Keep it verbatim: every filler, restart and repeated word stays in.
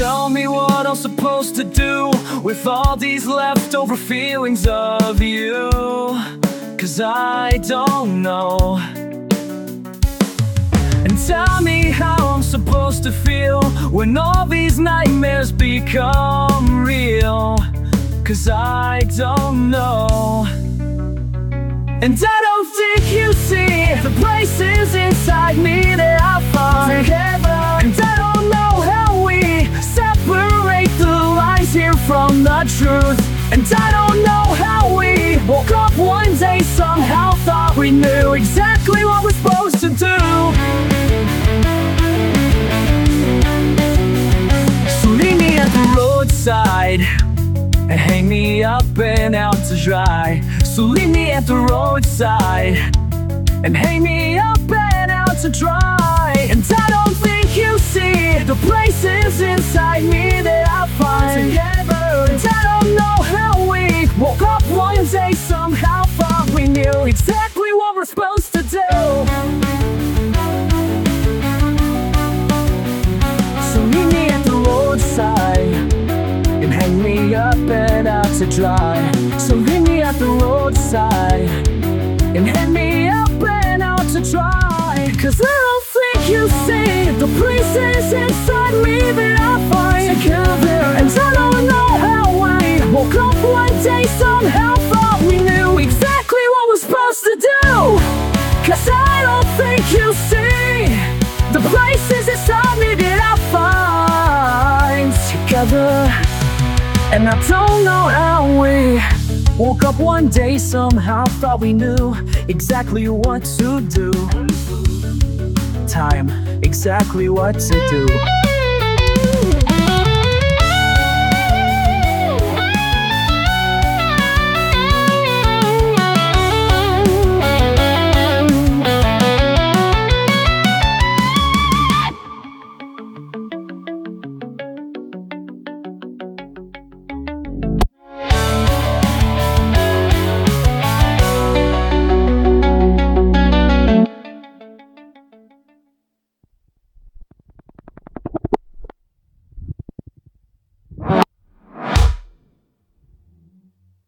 tell me what I'm supposed to do with all these leftover feelings of you, 'cause I don't know. And tell me how I'm supposed to feel when all these nightmares become real, 'cause I don't know. And I don't think you see the places inside me that I find together. And I don't know how we separate the lies here from the truth. And I don't know how we woke up one day, somehow thought we knew exactly what we're supposed to do. So leave me at the roadside and hang me up and out to dry. So leave me at the roadside and hang me up and out to dry. And I don't think you see the places inside me that I find together. And I don't know how we woke up one day, somehow thought we knew exactly what we're supposed to do. So meet me at the roadside and hang me up and out to dry. So meet me at the roadside and hang me up and out to dry. 'Cause I don't think you see the places inside me that I find together. And I don't know how we woke up one day, somehow thought we knew exactly what we're supposed to do. 'Cause I don't think you see the places inside me that I find together. And I don't know how we woke up one day, somehow thought we knew exactly what to do. Time, exactly what to do.